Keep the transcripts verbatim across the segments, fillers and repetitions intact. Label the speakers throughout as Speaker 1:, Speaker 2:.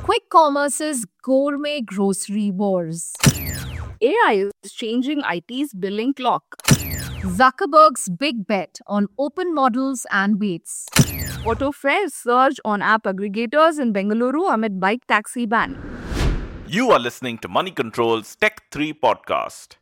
Speaker 1: Quick commerce's gourmet grocery wars.
Speaker 2: A I is changing I T's billing clock.
Speaker 1: Zuckerberg's big bet on open models and weights.
Speaker 2: Auto fares surge on app aggregators in Bengaluru amid bike taxi ban.
Speaker 3: You are listening to Money Control's Tech three podcast.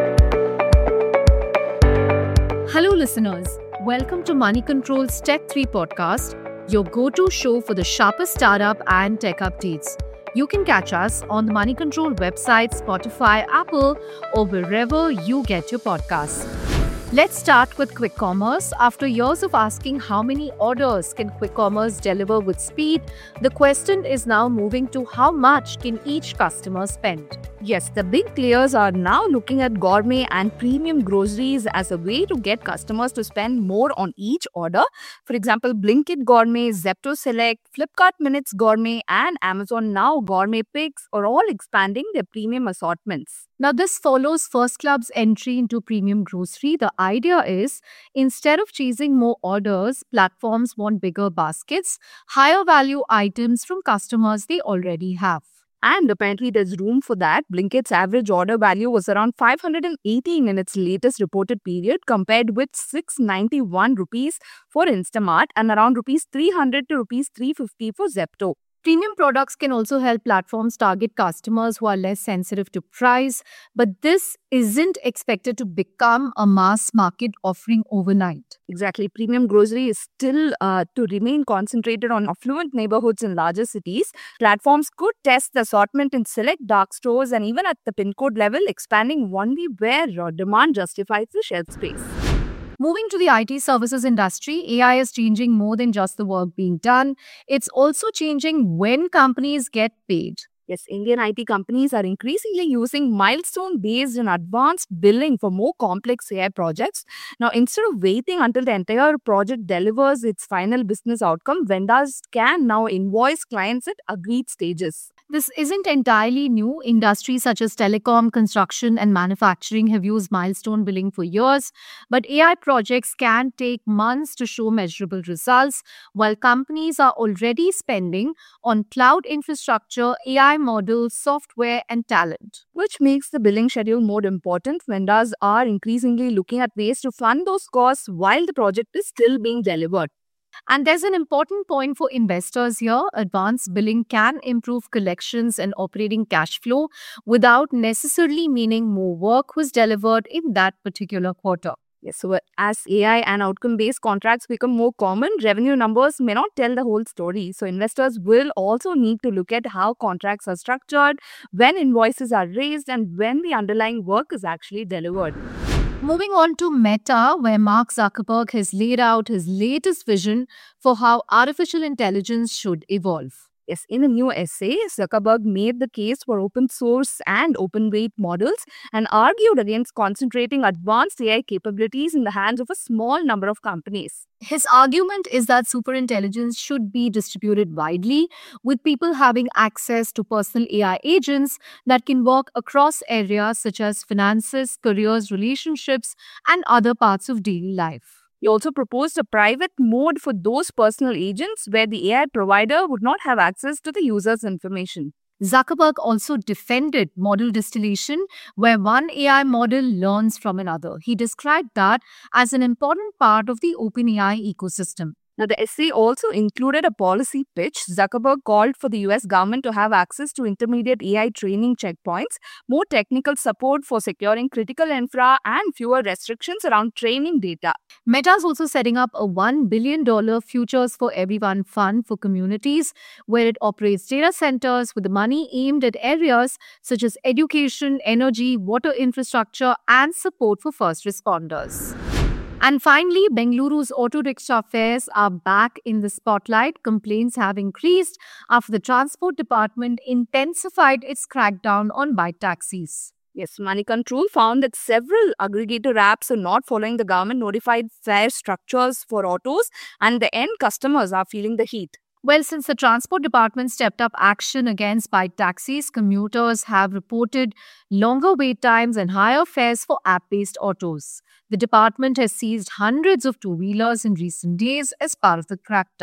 Speaker 1: Hello, listeners. Welcome to Money Control's Tech three podcast, your go-to show for the sharpest startup and tech updates. You can catch us on the Money Control website, Spotify, Apple, or wherever you get your podcasts. Let's start with quick commerce. After years of asking how many orders can quick commerce deliver with speed, the question is now moving to how much can each customer spend.
Speaker 2: Yes, the big players are now looking at gourmet and premium groceries as a way to get customers to spend more on each order. For example, Blinkit Gourmet, Zepto Select, Flipkart Minutes Gourmet, and Amazon Now Gourmet Picks are all expanding their premium assortments.
Speaker 1: Now, this follows First Club's entry into premium grocery. The idea is, instead of chasing more orders, platforms want bigger baskets, higher value items from customers they already have.
Speaker 2: And apparently there's room for that. Blinkit's average order value was around five hundred eighteen in its latest reported period, compared with six hundred ninety-one rupees for Instamart and around rupees three hundred to rupees three hundred fifty for Zepto.
Speaker 1: Premium products can also help platforms target customers who are less sensitive to price, but this isn't expected to become a mass market offering overnight.
Speaker 2: Exactly. Premium grocery is still uh, to remain concentrated on affluent neighborhoods in larger cities. Platforms could test the assortment in select dark stores and even at the pin code level, expanding only where uh, demand justifies the shelf space.
Speaker 1: Moving to the I T services industry, A I is changing more than just the work being done. It's also changing when companies get paid.
Speaker 2: Yes, Indian I T companies are increasingly using milestone-based and advanced billing for more complex A I projects. Now, instead of waiting until the entire project delivers its final business outcome, vendors can now invoice clients at agreed stages.
Speaker 1: This isn't entirely new. Industries such as telecom, construction, and manufacturing have used milestone billing for years, but A I projects can take months to show measurable results, while companies are already spending on cloud infrastructure, A I models, software, and talent.
Speaker 2: Which makes the billing schedule more important. Vendors are increasingly looking at ways to fund those costs while the project is still being delivered.
Speaker 1: And there's an important point for investors here. Advanced billing can improve collections and operating cash flow without necessarily meaning more work was delivered in that particular quarter.
Speaker 2: Yes, so as A I and outcome-based contracts become more common, revenue numbers may not tell the whole story. So investors will also need to look at how contracts are structured, when invoices are raised, and when the underlying work is actually delivered.
Speaker 1: Moving on to Meta, where Mark Zuckerberg has laid out his latest vision for how artificial intelligence should evolve.
Speaker 2: Yes, in a new essay, Zuckerberg made the case for open source and open weight models and argued against concentrating advanced A I capabilities in the hands of a small number of companies.
Speaker 1: His argument is that superintelligence should be distributed widely, with people having access to personal A I agents that can work across areas such as finances, careers, relationships, and other parts of daily life.
Speaker 2: He also proposed a private mode for those personal agents where the A I provider would not have access to the user's information.
Speaker 1: Zuckerberg also defended model distillation, where one A I model learns from another. He described that as an important part of the OpenAI ecosystem.
Speaker 2: Now, the essay also included a policy pitch. Zuckerberg called for the U S government to have access to intermediate A I training checkpoints, more technical support for securing critical infra, and fewer restrictions around training data.
Speaker 1: Meta is also setting up a one billion dollars Futures for Everyone fund for communities, where it operates data centers with the money aimed at areas such as education, energy, water infrastructure, and support for first responders. And finally, Bengaluru's auto rickshaw fares are back in the spotlight. Complaints have increased after the Transport Department intensified its crackdown on bike taxis.
Speaker 2: Yes, Money Control found that several aggregator apps are not following the government-notified fare structures for autos, and the end customers are feeling the heat.
Speaker 1: Well, since the Transport Department stepped up action against bike taxis, commuters have reported longer wait times and higher fares for app-based autos. The department has seized hundreds of two-wheelers in recent days as part of the crackdown.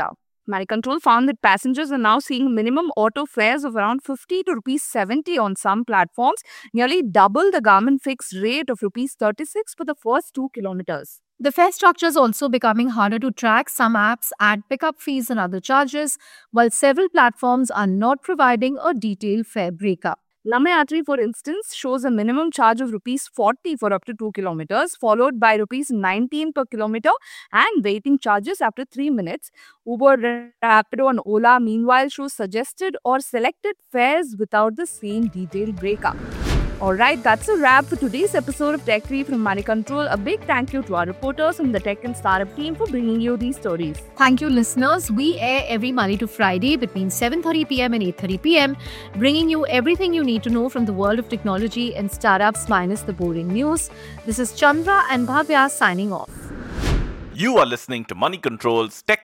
Speaker 2: Moneycontrol found that passengers are now seeing minimum auto fares of around fifty to rupees seventy on some platforms, nearly double the government fixed rate of rupees thirty-six for the first two kilometers.
Speaker 1: The fare structure is also becoming harder to track. Some apps add pickup fees and other charges, while several platforms are not providing a detailed fare breakup.
Speaker 2: Lammayatri, for instance, shows a minimum charge of rupees forty for up to two kilometers, followed by rupees nineteen per kilometer and waiting charges after three minutes. Uber, Rapido and Ola, meanwhile, show suggested or selected fares without the same detailed breakup. Alright, that's a wrap for today's episode of Tech three from Moneycontrol. A big thank you to our reporters from the Tech and Startup team for bringing you these stories.
Speaker 1: Thank you, listeners. We air every Monday to Friday between seven thirty p.m. and eight thirty p.m., bringing you everything you need to know from the world of technology and startups minus the boring news. This is Chandra and Bhavya signing off.
Speaker 3: You are listening to Moneycontrol's Tech